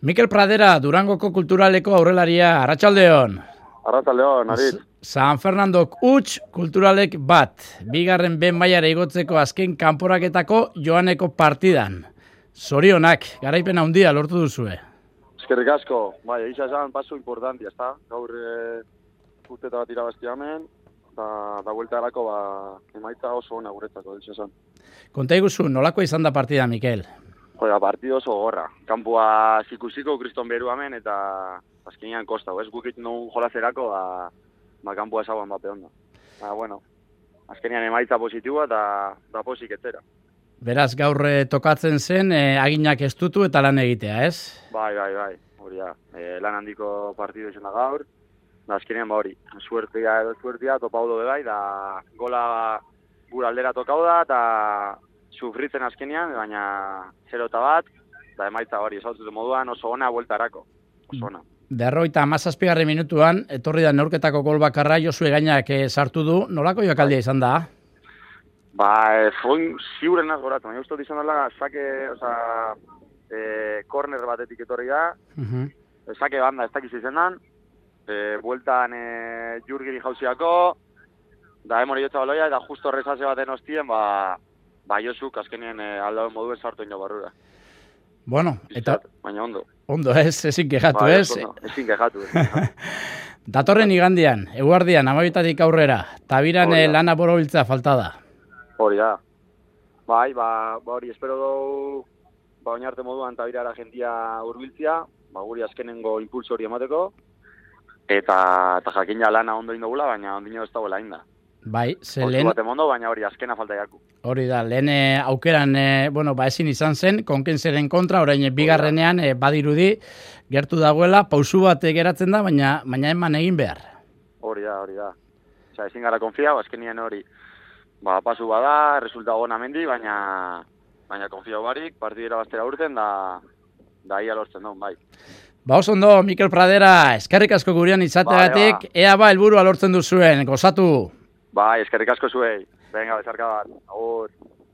Mikel Pradera, Durangoko kulturaleko aurrelaria, arratsaldeon. Arratsaldeon, Aritz. San Fernandok huts, kulturalek bat. Bigarren ben mailara igotzeko azken kanporaketako joaneko partidan. Zorionak, garaipen handia lortu duzue. Eskerrik asko, bai, egia esan paso importantia, ezta? Gaur urteta bat irabazti hemen, eta bueltarako emaitza oso ona guretzako, egia esan. Konta iguzu, nolako izan da partida, Mikel? Joder, partido oso gorra. Kampua zikusiko kriston beru hemen, eta azkenean kosta, ez guk egiten dugun jolazerako, kampua esaguan bat onda. Bueno, azkenean emaitza positiua eta posik etzera. Beraz, gaur tokatzen zen, aginak estutu eta lan egitea, ez? Bai, hori da. Lan handiko partidu izan da gaur, da azkenean hori, suertia topau do bai, da gola gura aldera tokau da, eta sufritzen azkenean, baina 0-1, da emaitza hori, esautzuten moduan oso ona bueltarako, oso ona. 57. minutuan, etorri da neurketako gol bakarra, Josue Gainak sartu du, nolako jokaldia izan da? Foin ziuren azgoratu, baina uste izan dela, korner batetik etorri da, sake banda ez dakiz izenan, bueltan jurgiri jauziako, da emori jotza baloia, eta justo horrezase baten ostien, Josuk azkenien aldauen moduen sartu ino barrura. Bueno, eta... Baina ondo. Ondo, ezin kejatu, ez? Ezin kejatu. Datorren igandian, eguardian, 12 aurrera, tabiran lana borobiltza falta da. Hori da. Hori, espero dugu, oinarte moduan tabirara jentia hurbiltzia, guri azkenengo impulso hori emateko, eta jakina lana ondo indogula, baina ondino ez dagoela inda. Bai, lehen... Ondo, baina hori azkena falta jaku. Hori da, lehen aukeran, ezin izan zen, konkenseren kontra, orain bigarrenean badirudi, gertu dagoela, pausu bat geratzen da, baina eman egin behar. Hori da. Ezin gara konfia, azkenien hori, pasu bada, resulta gona mendi, baina konfia barik, partidera bastera urten, da ia lortzen duen, bai. Oso ondo, Mikel Pradera, eskerrik asko gurean izateagatik, ea helburua lortzen duzuen, gozatu. Eskerrik asko zuei. Venga, bezarka bat. Agur.